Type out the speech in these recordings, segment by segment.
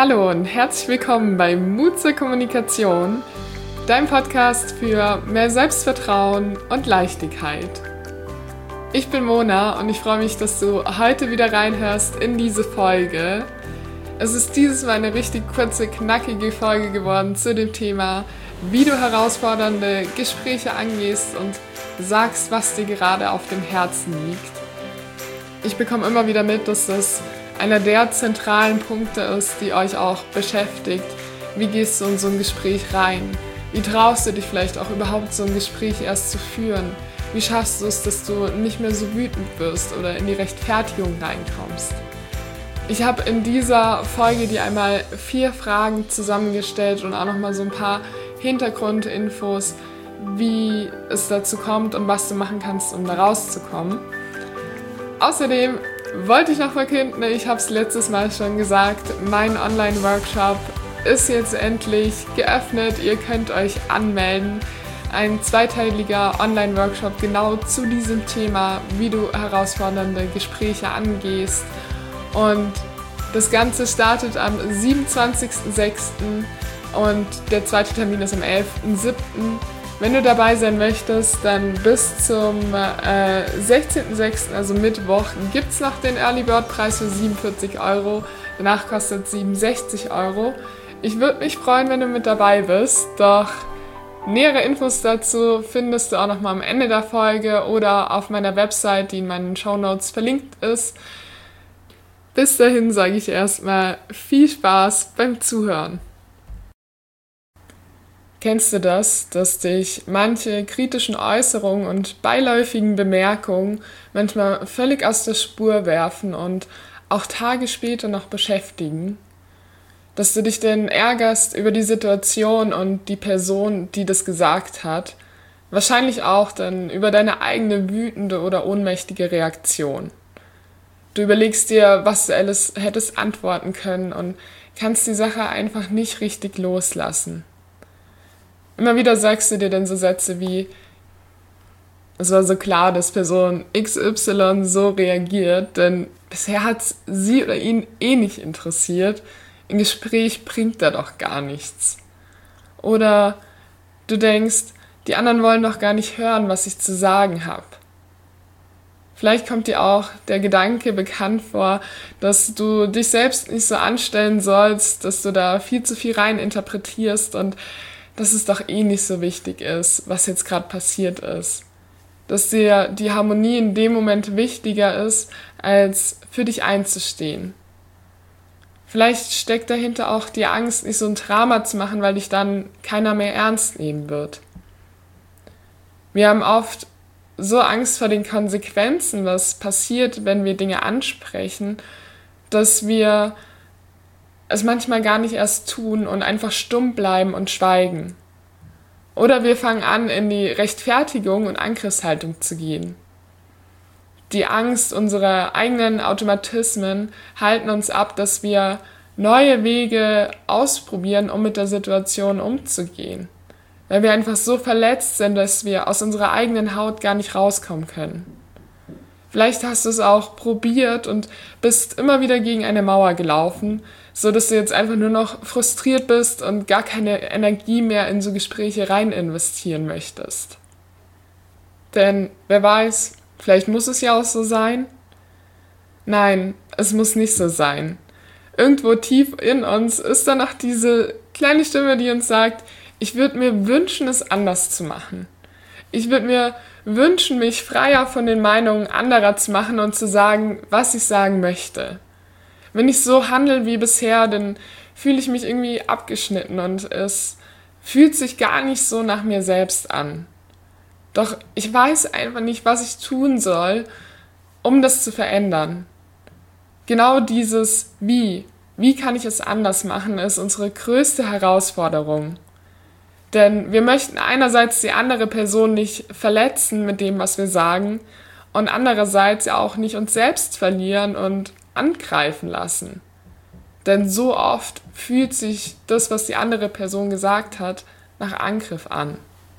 Hallo und herzlich willkommen bei Mut zur Kommunikation, dein Podcast für mehr Selbstvertrauen und Leichtigkeit. Ich bin Mona und ich freue mich, dass du heute wieder reinhörst in diese Folge. Es ist dieses Mal eine richtig kurze, knackige Folge geworden zu dem Thema, wie du herausfordernde Gespräche angehst und sagst, was dir gerade auf dem Herzen liegt. Ich bekomme immer wieder mit, dass das einer der zentralen Punkte ist, die euch auch beschäftigt. Wie gehst du in so ein Gespräch rein? Wie traust du dich vielleicht auch überhaupt, so ein Gespräch erst zu führen? Wie schaffst du es, dass du nicht mehr so wütend wirst oder in die Rechtfertigung reinkommst? Ich habe in dieser Folge dir einmal 4 Fragen zusammengestellt und auch nochmal so ein paar Hintergrundinfos, wie es dazu kommt und was du machen kannst, um da rauszukommen. Außerdem wollte ich noch verkünden, ich habe es letztes Mal schon gesagt, mein Online-Workshop ist jetzt endlich geöffnet. Ihr könnt euch anmelden. Ein zweiteiliger Online-Workshop genau zu diesem Thema, wie du herausfordernde Gespräche angehst. Und das Ganze startet am 27.06. und der zweite Termin ist am 11.07. Wenn du dabei sein möchtest, dann bis zum 16.06., also Mittwoch, gibt es noch den Early Bird Preis für 47 €. Danach kostet es 67 €. Ich würde mich freuen, wenn du mit dabei bist, doch nähere Infos dazu findest du auch nochmal am Ende der Folge oder auf meiner Website, die in meinen Shownotes verlinkt ist. Bis dahin sage ich erstmal viel Spaß beim Zuhören. Kennst du das, dass dich manche kritischen Äußerungen und beiläufigen Bemerkungen manchmal völlig aus der Spur werfen und auch Tage später noch beschäftigen? Dass du dich denn ärgerst über die Situation und die Person, die das gesagt hat, wahrscheinlich auch dann über deine eigene wütende oder ohnmächtige Reaktion. Du überlegst dir, was du alles hättest antworten können und kannst die Sache einfach nicht richtig loslassen. Immer wieder sagst du dir dann so Sätze wie: Es war so klar, dass Person XY so reagiert, denn bisher hat es sie oder ihn eh nicht interessiert. Ein Gespräch bringt da doch gar nichts. Oder du denkst, die anderen wollen doch gar nicht hören, was ich zu sagen habe. Vielleicht kommt dir auch der Gedanke bekannt vor, dass du dich selbst nicht so anstellen sollst, dass du da viel zu viel rein interpretierst und dass es doch eh nicht so wichtig ist, was jetzt gerade passiert ist. Dass dir die Harmonie in dem Moment wichtiger ist, als für dich einzustehen. Vielleicht steckt dahinter auch die Angst, nicht so ein Drama zu machen, weil dich dann keiner mehr ernst nehmen wird. Wir haben oft so Angst vor den Konsequenzen, was passiert, wenn wir Dinge ansprechen, dass wir es manchmal gar nicht erst tun und einfach stumm bleiben und schweigen. Oder wir fangen an, in die Rechtfertigung und Angriffshaltung zu gehen. Die Angst unserer eigenen Automatismen halten uns ab, dass wir neue Wege ausprobieren, um mit der Situation umzugehen. Weil wir einfach so verletzt sind, dass wir aus unserer eigenen Haut gar nicht rauskommen können. Vielleicht hast du es auch probiert und bist immer wieder gegen eine Mauer gelaufen, so dass du jetzt einfach nur noch frustriert bist und gar keine Energie mehr in so Gespräche rein investieren möchtest. Denn wer weiß, vielleicht muss es ja auch so sein. Nein, es muss nicht so sein. Irgendwo tief in uns ist da noch diese kleine Stimme, die uns sagt, ich würde mir wünschen, es anders zu machen. Ich würde mir wünschen, mich freier von den Meinungen anderer zu machen und zu sagen, was ich sagen möchte. Wenn ich so handle wie bisher, dann fühle ich mich irgendwie abgeschnitten und es fühlt sich gar nicht so nach mir selbst an. Doch ich weiß einfach nicht, was ich tun soll, um das zu verändern. Genau dieses Wie kann ich es anders machen, ist unsere größte Herausforderung. Denn wir möchten einerseits die andere Person nicht verletzen mit dem, was wir sagen, und andererseits ja auch nicht uns selbst verlieren und angreifen lassen. Denn so oft fühlt sich das, was die andere Person gesagt hat, nach Angriff an.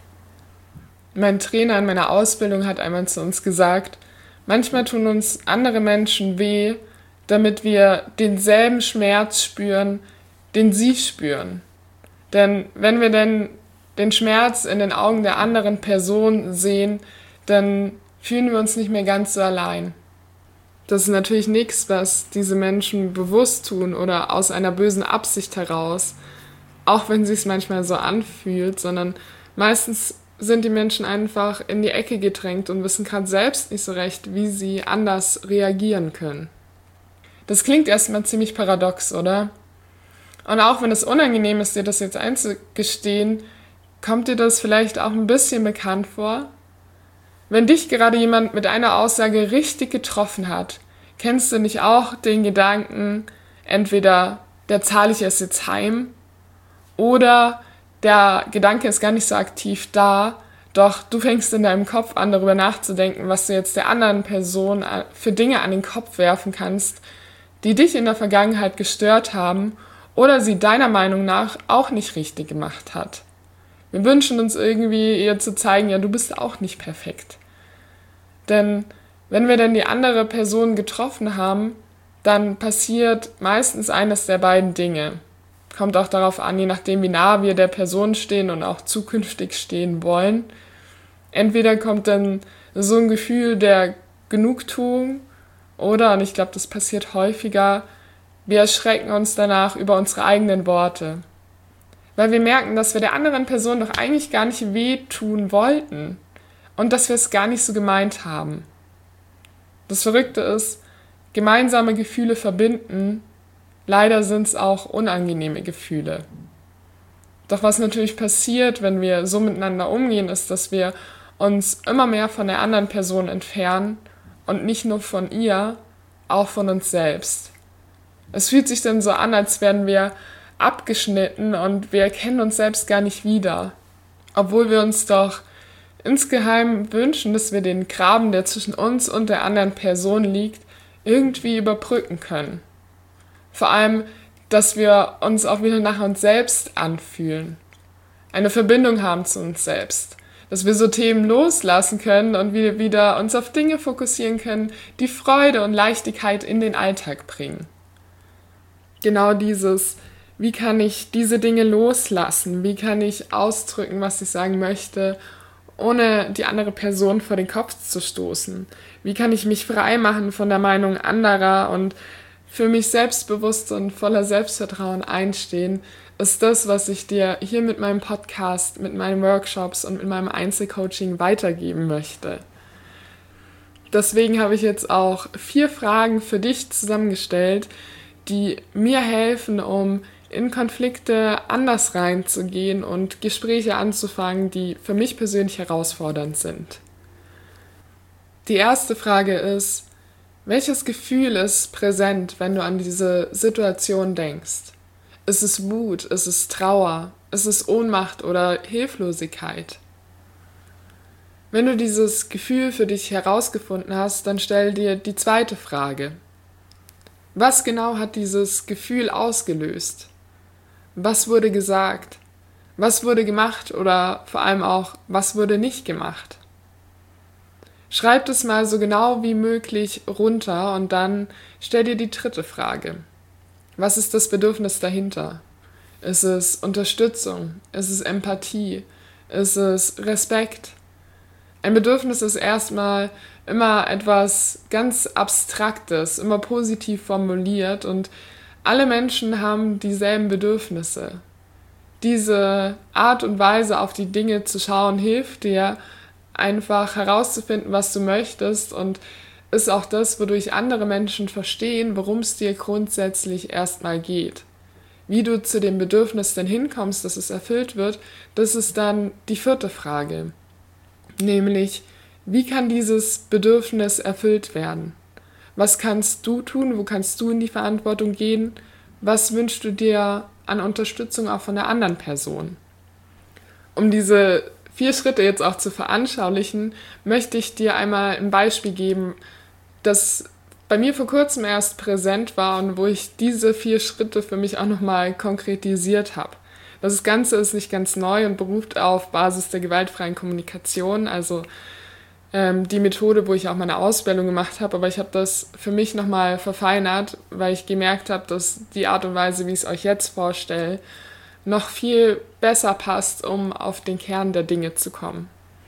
Mein Trainer in meiner Ausbildung hat einmal zu uns gesagt, manchmal tun uns andere Menschen weh, damit wir denselben Schmerz spüren, den sie spüren. Denn wenn wir denn den Schmerz in den Augen der anderen Person sehen, dann fühlen wir uns nicht mehr ganz so allein. Das ist natürlich nichts, was diese Menschen bewusst tun oder aus einer bösen Absicht heraus, auch wenn es sich manchmal so anfühlt, sondern meistens sind die Menschen einfach in die Ecke gedrängt und wissen gerade selbst nicht so recht, wie sie anders reagieren können. Das klingt erstmal ziemlich paradox, oder? Und auch wenn es unangenehm ist, dir das jetzt einzugestehen, kommt dir das vielleicht auch ein bisschen bekannt vor? Wenn dich gerade jemand mit einer Aussage richtig getroffen hat, kennst du nicht auch den Gedanken, entweder der zahle ich es jetzt heim oder der Gedanke ist gar nicht so aktiv da, doch du fängst in deinem Kopf an, darüber nachzudenken, was du jetzt der anderen Person für Dinge an den Kopf werfen kannst, die dich in der Vergangenheit gestört haben oder sie deiner Meinung nach auch nicht richtig gemacht hat. Wir wünschen uns irgendwie ihr zu zeigen, ja, du bist auch nicht perfekt. Denn wenn wir dann die andere Person getroffen haben, dann passiert meistens eines der beiden Dinge. Kommt auch darauf an, je nachdem, wie nah wir der Person stehen und auch zukünftig stehen wollen. Entweder kommt dann so ein Gefühl der Genugtuung oder, und ich glaube, das passiert häufiger, wir erschrecken uns danach über unsere eigenen Worte. Weil wir merken, dass wir der anderen Person doch eigentlich gar nicht wehtun wollten und dass wir es gar nicht so gemeint haben. Das Verrückte ist, gemeinsame Gefühle verbinden. Leider sind es auch unangenehme Gefühle. Doch was natürlich passiert, wenn wir so miteinander umgehen, ist, dass wir uns immer mehr von der anderen Person entfernen und nicht nur von ihr, auch von uns selbst. Es fühlt sich dann so an, als wären wir abgeschnitten und wir erkennen uns selbst gar nicht wieder. Obwohl wir uns doch insgeheim wünschen, dass wir den Graben, der zwischen uns und der anderen Person liegt, irgendwie überbrücken können. Vor allem, dass wir uns auch wieder nach uns selbst anfühlen. Eine Verbindung haben zu uns selbst. Dass wir so Themen loslassen können und wir wieder uns auf Dinge fokussieren können, die Freude und Leichtigkeit in den Alltag bringen. Genau dieses, wie kann ich diese Dinge loslassen? Wie kann ich ausdrücken, was ich sagen möchte, ohne die andere Person vor den Kopf zu stoßen? Wie kann ich mich frei machen von der Meinung anderer und für mich selbstbewusst und voller Selbstvertrauen einstehen, ist das, was ich dir hier mit meinem Podcast, mit meinen Workshops und mit meinem Einzelcoaching weitergeben möchte. Deswegen habe ich jetzt auch 4 Fragen für dich zusammengestellt, die mir helfen, um in Konflikte anders reinzugehen und Gespräche anzufangen, die für mich persönlich herausfordernd sind. Die erste Frage ist, welches Gefühl ist präsent, wenn du an diese Situation denkst? Ist es Wut, ist es Trauer, ist es Ohnmacht oder Hilflosigkeit? Wenn du dieses Gefühl für dich herausgefunden hast, dann stell dir die zweite Frage. Was genau hat dieses Gefühl ausgelöst? Was wurde gesagt? Was wurde gemacht oder vor allem auch, was wurde nicht gemacht? Schreib es mal so genau wie möglich runter und dann stell dir die dritte Frage. Was ist das Bedürfnis dahinter? Ist es Unterstützung? Ist es Empathie? Ist es Respekt? Ein Bedürfnis ist erstmal immer etwas ganz Abstraktes, immer positiv formuliert und alle Menschen haben dieselben Bedürfnisse. Diese Art und Weise, auf die Dinge zu schauen, hilft dir, einfach herauszufinden, was du möchtest und ist auch das, wodurch andere Menschen verstehen, worum es dir grundsätzlich erstmal geht. Wie du zu dem Bedürfnis denn hinkommst, dass es erfüllt wird, das ist dann die vierte Frage. Nämlich, wie kann dieses Bedürfnis erfüllt werden? Was kannst du tun? Wo kannst du in die Verantwortung gehen? Was wünschst du dir an Unterstützung auch von der anderen Person? Um diese 4 Schritte jetzt auch zu veranschaulichen, möchte ich dir einmal ein Beispiel geben, das bei mir vor kurzem erst präsent war und wo ich diese 4 Schritte für mich auch nochmal konkretisiert habe. Das Ganze ist nicht ganz neu und beruht auf Basis der gewaltfreien Kommunikation, also die Methode, wo ich auch meine Ausbildung gemacht habe, aber ich habe das für mich nochmal verfeinert, weil ich gemerkt habe, dass die Art und Weise, wie ich es euch jetzt vorstelle, noch viel besser passt, um auf den Kern der Dinge zu kommen.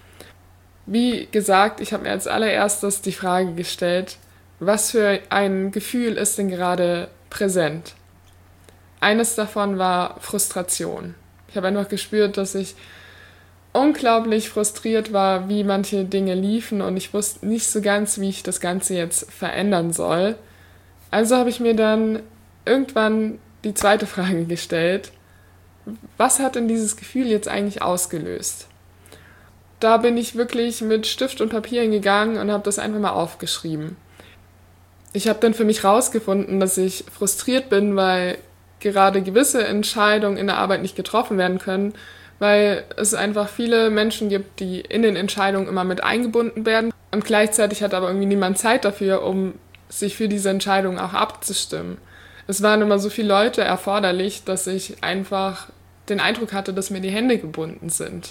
Wie gesagt, ich habe mir als allererstes die Frage gestellt, was für ein Gefühl ist denn gerade präsent? Eines davon war Frustration. Ich habe einfach gespürt, dass ich unglaublich frustriert war, wie manche Dinge liefen und ich wusste nicht so ganz, wie ich das Ganze jetzt verändern soll. Also habe ich mir dann irgendwann die zweite Frage gestellt, was hat denn dieses Gefühl jetzt eigentlich ausgelöst? Da bin ich wirklich mit Stift und Papier hingegangen und habe das einfach mal aufgeschrieben. Ich habe dann für mich rausgefunden, dass ich frustriert bin, weil gerade gewisse Entscheidungen in der Arbeit nicht getroffen werden können, weil es einfach viele Menschen gibt, die in den Entscheidungen immer mit eingebunden werden und gleichzeitig hat aber irgendwie niemand Zeit dafür, um sich für diese Entscheidungen auch abzustimmen. Es waren immer so viele Leute erforderlich, dass ich einfach den Eindruck hatte, dass mir die Hände gebunden sind.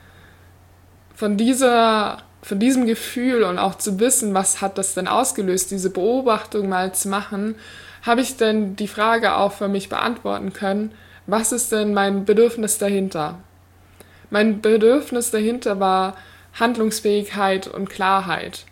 Von diesem Gefühl und auch zu wissen, was hat das denn ausgelöst, diese Beobachtung mal zu machen, habe ich dann die Frage auch für mich beantworten können, was ist denn mein Bedürfnis dahinter? Mein Bedürfnis dahinter war Handlungsfähigkeit und Klarheit.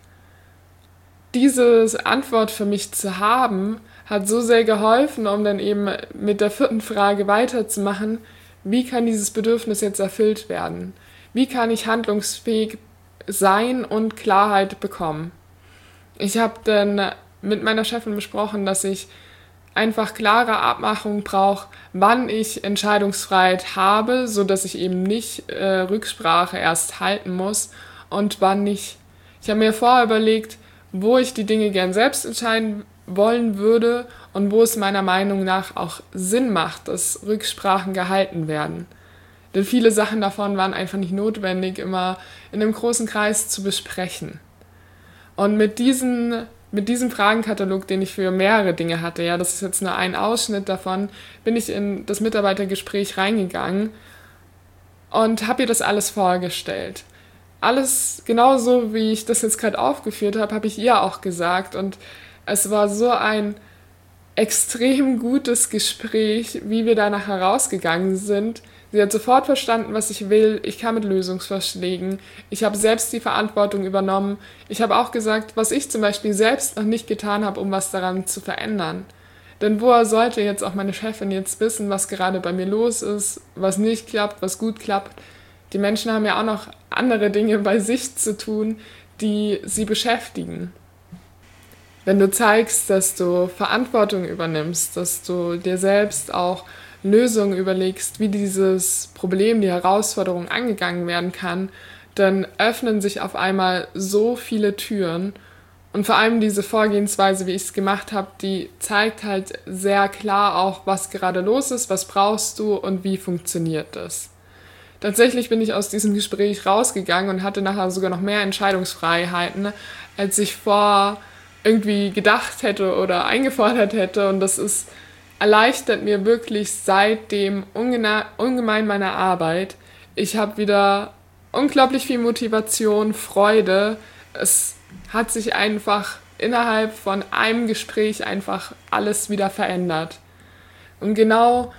Diese Antwort für mich zu haben, hat so sehr geholfen, um dann eben mit der vierten Frage weiterzumachen, wie kann dieses Bedürfnis jetzt erfüllt werden? Wie kann ich handlungsfähig sein und Klarheit bekommen? Ich habe dann mit meiner Chefin besprochen, dass ich einfach klare Abmachungen brauche, wann ich Entscheidungsfreiheit habe, sodass ich eben nicht Rücksprache erst halten muss und wann nicht. Ich habe mir vorher überlegt, wo ich die Dinge gern selbst entscheiden wollen würde und wo es meiner Meinung nach auch Sinn macht, dass Rücksprachen gehalten werden. Denn viele Sachen davon waren einfach nicht notwendig, immer in einem großen Kreis zu besprechen. Und mit diesem Fragenkatalog, den ich für mehrere Dinge hatte, ja, das ist jetzt nur ein Ausschnitt davon, bin ich in das Mitarbeitergespräch reingegangen und habe ihr das alles vorgestellt. Alles genauso, wie ich das jetzt gerade aufgeführt habe, habe ich ihr auch gesagt und es war so ein extrem gutes Gespräch, wie wir danach herausgegangen sind. Sie hat sofort verstanden, was ich will. Ich kam mit Lösungsvorschlägen. Ich habe selbst die Verantwortung übernommen. Ich habe auch gesagt, was ich zum Beispiel selbst noch nicht getan habe, um was daran zu verändern. Denn woher sollte jetzt auch meine Chefin jetzt wissen, was gerade bei mir los ist, was nicht klappt, was gut klappt? Die Menschen haben ja auch noch andere Dinge bei sich zu tun, die sie beschäftigen. Wenn du zeigst, dass du Verantwortung übernimmst, dass du dir selbst auch Lösungen überlegst, wie dieses Problem, die Herausforderung angegangen werden kann, dann öffnen sich auf einmal so viele Türen. Und vor allem diese Vorgehensweise, wie ich es gemacht habe, die zeigt halt sehr klar auch, was gerade los ist, was brauchst du und wie funktioniert das. Tatsächlich bin ich aus diesem Gespräch rausgegangen und hatte nachher sogar noch mehr Entscheidungsfreiheiten, als ich irgendwie gedacht hätte oder eingefordert hätte. Und das erleichtert mir wirklich seitdem ungemein meine Arbeit. Ich habe wieder unglaublich viel Motivation, Freude. Es hat sich einfach innerhalb von einem Gespräch einfach alles wieder verändert. Und genau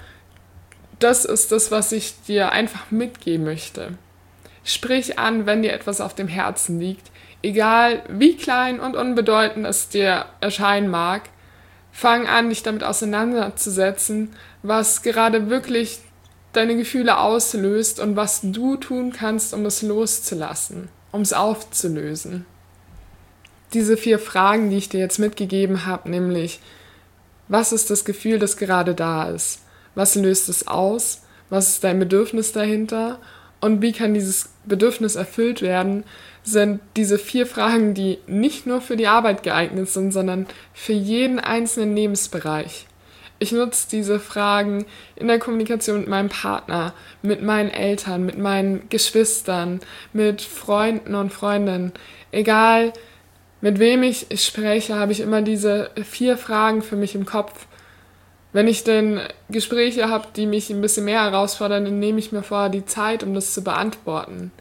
das ist das, was ich dir einfach mitgeben möchte. Sprich an, wenn dir etwas auf dem Herzen liegt. Egal wie klein und unbedeutend es dir erscheinen mag, fang an, dich damit auseinanderzusetzen, was gerade wirklich deine Gefühle auslöst und was du tun kannst, um es loszulassen, um es aufzulösen. Diese 4 Fragen, die ich dir jetzt mitgegeben habe, nämlich, was ist das Gefühl, das gerade da ist? Was löst es aus? Was ist dein Bedürfnis dahinter? Und wie kann dieses Bedürfnis erfüllt werden, sind diese 4 Fragen, die nicht nur für die Arbeit geeignet sind, sondern für jeden einzelnen Lebensbereich. Ich nutze diese Fragen in der Kommunikation mit meinem Partner, mit meinen Eltern, mit meinen Geschwistern, mit Freunden und Freundinnen. Egal, mit wem ich spreche, habe ich immer diese 4 Fragen für mich im Kopf. Wenn ich denn Gespräche habe, die mich ein bisschen mehr herausfordern, dann nehme ich mir vorher die Zeit, um das zu beantworten.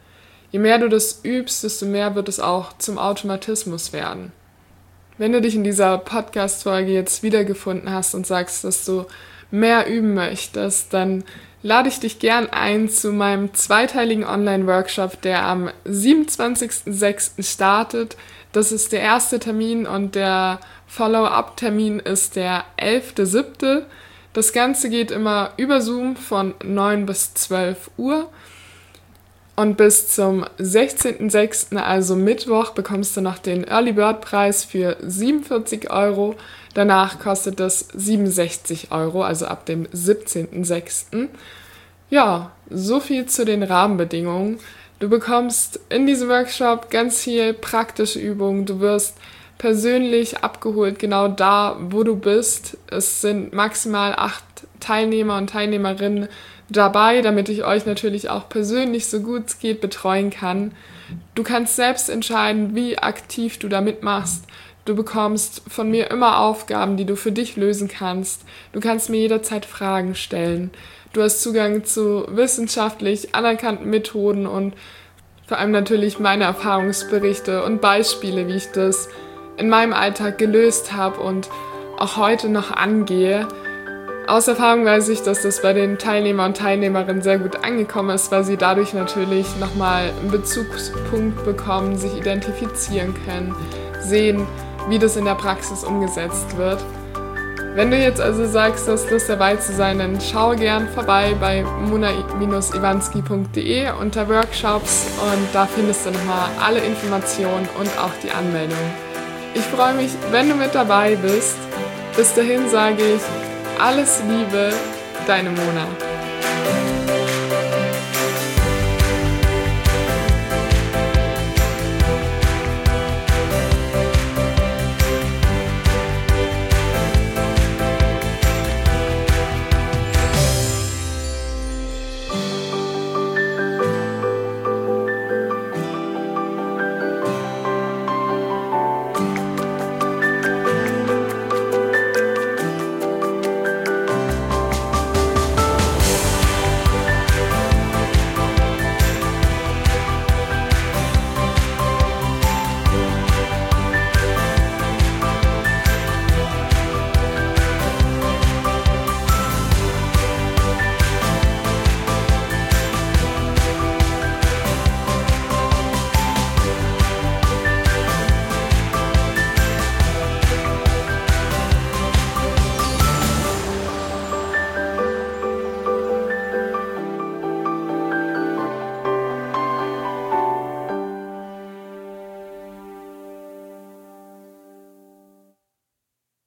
je mehr du das übst, desto mehr wird es auch zum Automatismus werden. Wenn du dich in dieser Podcast-Folge jetzt wiedergefunden hast und sagst, dass du mehr üben möchtest, dann lade ich dich gern ein zu meinem zweiteiligen Online-Workshop, der am 27.06. startet. Das ist der erste Termin und der Follow-up-Termin ist der 11.07. Das Ganze geht immer über Zoom von 9 bis 12 Uhr. Und bis zum 16.06., also Mittwoch, bekommst du noch den Early Bird Preis für 47 Euro. Danach kostet das 67 Euro, also ab dem 17.06. Ja, so viel zu den Rahmenbedingungen. Du bekommst in diesem Workshop ganz viel praktische Übungen. Du wirst persönlich abgeholt, genau da, wo du bist. Es sind maximal 8 Teilnehmer und Teilnehmerinnen dabei, damit ich euch natürlich auch persönlich so gut es geht betreuen kann. Du kannst selbst entscheiden, wie aktiv du da mitmachst. Du bekommst von mir immer Aufgaben, die du für dich lösen kannst. Du kannst mir jederzeit Fragen stellen. Du hast Zugang zu wissenschaftlich anerkannten Methoden und vor allem natürlich meine Erfahrungsberichte und Beispiele, wie ich das in meinem Alltag gelöst habe und auch heute noch angehe. Aus Erfahrung weiß ich, dass das bei den Teilnehmer und Teilnehmerinnen sehr gut angekommen ist, weil sie dadurch natürlich nochmal einen Bezugspunkt bekommen, sich identifizieren können, sehen, wie das in der Praxis umgesetzt wird. Wenn du jetzt also sagst, du hast Lust dabei zu sein, dann schau gern vorbei bei mona-iwanski.de unter Workshops und da findest du nochmal alle Informationen und auch die Anmeldung. Ich freue mich, wenn du mit dabei bist. Bis dahin sage ich alles Liebe, deine Mona.